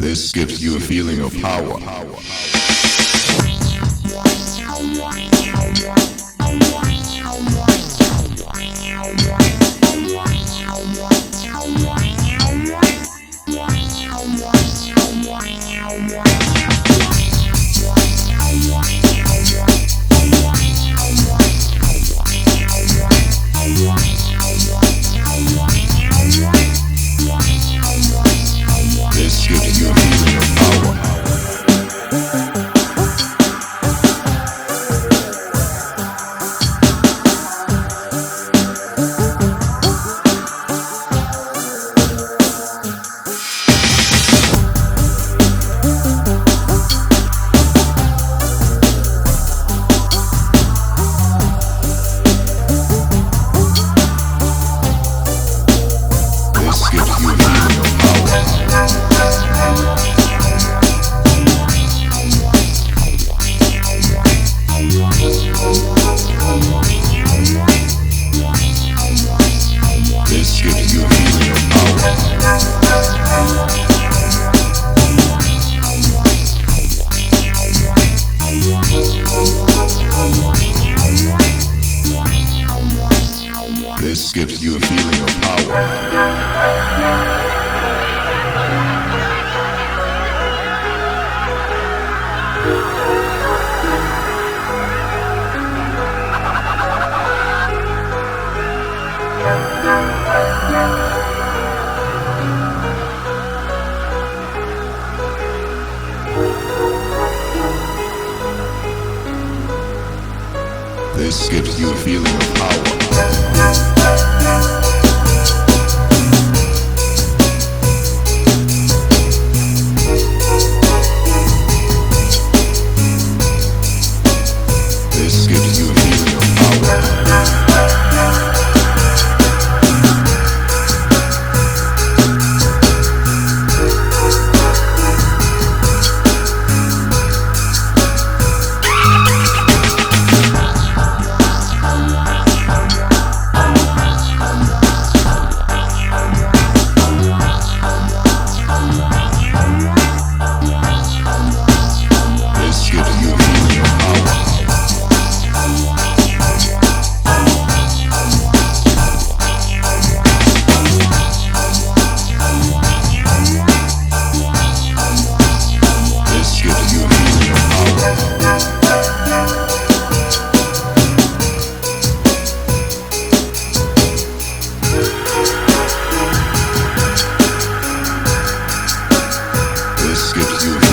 This gives you a feeling of power. This gives you a feeling of power. This gives you a feeling of This gives you a feeling of This gives you a feeling of power. This gives you a feeling of power. This gives you a feeling of power. This gives you a feeling of power. This gives you a feeling of power. This gives you